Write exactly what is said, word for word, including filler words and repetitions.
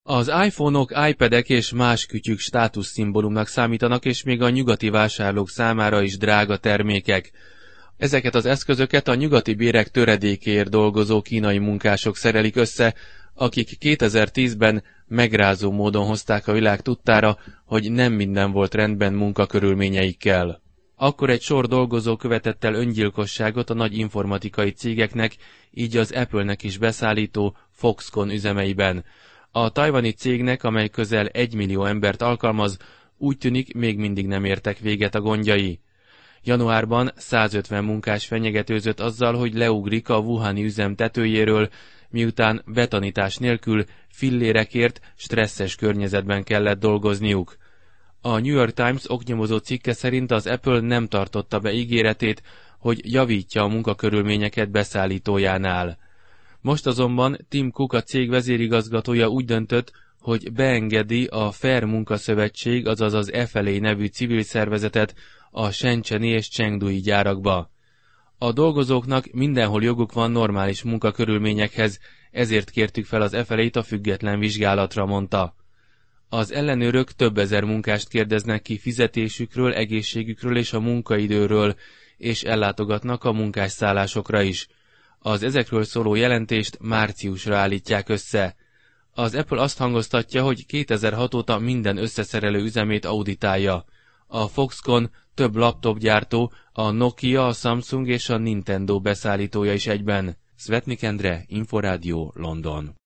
Az iPhone-ok, iPad-ek és más kütyük státuszszimbólumnak számítanak, és még a nyugati vásárlók számára is drága termékek. Ezeket az eszközöket a nyugati bérek töredékéért dolgozó kínai munkások szerelik össze, akik kétezer-tízben megrázó módon hozták a világ tudtára, hogy nem minden volt rendben munkakörülményeikkel. Akkor egy sor dolgozó követett el öngyilkosságot a nagy informatikai cégeknek, így az Apple-nek is beszállító Foxconn üzemeiben. A tajvani cégnek, amely közel egymillió embert alkalmaz, úgy tűnik, még mindig nem értek véget a gondjai. Januárban százötven munkás fenyegetőzött azzal, hogy leugrik a wuhani üzem tetőjéről, miután betanítás nélkül fillérekért stresszes környezetben kellett dolgozniuk. A New York Times oknyomozó cikke szerint az Apple nem tartotta be ígéretét, hogy javítja a munkakörülményeket beszállítójánál. Most azonban Tim Cook, a cég vezérigazgatója úgy döntött, hogy beengedi a Fair Munkaszövetség, azaz az F L A nevű civil szervezetet a Shenzheni és Chengdui gyárakba. A dolgozóknak mindenhol joguk van normális munkakörülményekhez, ezért kértük fel az F L A-t a független vizsgálatra, mondta. Az ellenőrök több ezer munkást kérdeznek ki fizetésükről, egészségükről és a munkaidőről, és ellátogatnak a munkásszállásokra is. Az ezekről szóló jelentést márciusra állítják össze. Az Apple azt hangoztatja, hogy kétezer-hat óta minden összeszerelő üzemét auditálja. A Foxconn több laptopgyártó, a Nokia, a Samsung és a Nintendo beszállítója is egyben. Szvetnik Endre, Inforádió, London.